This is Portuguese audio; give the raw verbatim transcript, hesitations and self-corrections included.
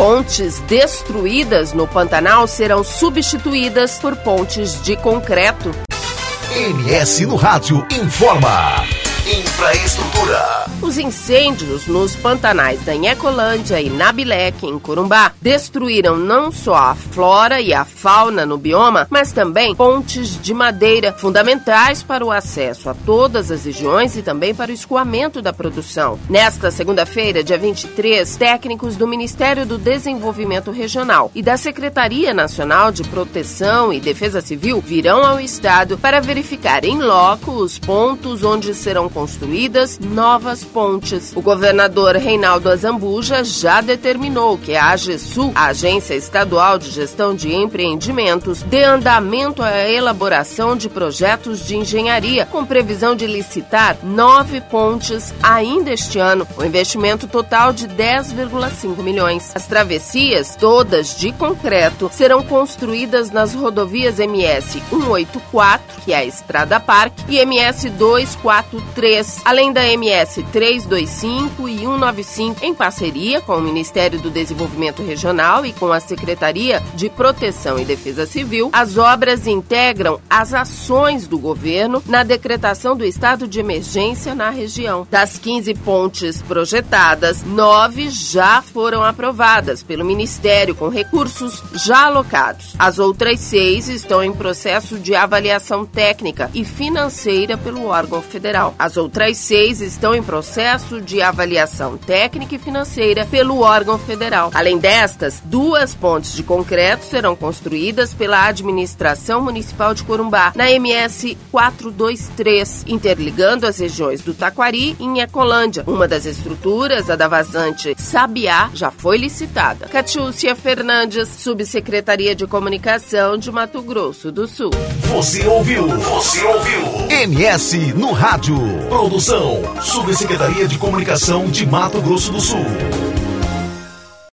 Pontes destruídas no Pantanal serão substituídas por pontes de concreto. M S no Rádio informa. Infraestrutura. Os incêndios nos Pantanais da Inhacolândia e na Bileque, em Corumbá, destruíram não só a flora e a fauna no bioma, mas também pontes de madeira fundamentais para o acesso a todas as regiões e também para o escoamento da produção. Nesta segunda-feira, dia vinte e três, técnicos do Ministério do Desenvolvimento Regional e da Secretaria Nacional de Proteção e Defesa Civil virão ao estado para verificar em loco os pontos onde serão construídas novas pontes. O governador Reinaldo Azambuja já determinou que a AGESU, a Agência Estadual de Gestão de Empreendimentos, dê andamento à elaboração de projetos de engenharia, com previsão de licitar nove pontes ainda este ano, com investimento total de dez vírgula cinco milhões. As travessias, todas de concreto, serão construídas nas rodovias M S cento e oitenta e quatro, que é a Estrada Parque, e M S duzentos e quarenta e três, além da M S trezentos e vinte e cinco e cento e noventa e cinco, em parceria com o Ministério do Desenvolvimento Regional e com a Secretaria de Proteção e Defesa Civil. As obras integram as ações do governo na decretação do estado de emergência na região. Das quinze pontes projetadas, nove já foram aprovadas pelo Ministério com recursos já alocados. As outras seis estão em processo de avaliação técnica e financeira pelo órgão federal. As outras seis estão em processo de avaliação técnica e financeira pelo órgão federal. Além destas, duas pontes de concreto serão construídas pela Administração Municipal de Corumbá, na M S quatrocentos e vinte e três, interligando as regiões do Taquari e Inhacolândia. Uma das estruturas, a da vazante Sabiá, já foi licitada. Catiúcia Fernandes, Subsecretaria de Comunicação de Mato Grosso do Sul. Você ouviu? Você ouviu? M S no Rádio. Produção, Subsecretaria de Comunicação de Mato Grosso do Sul.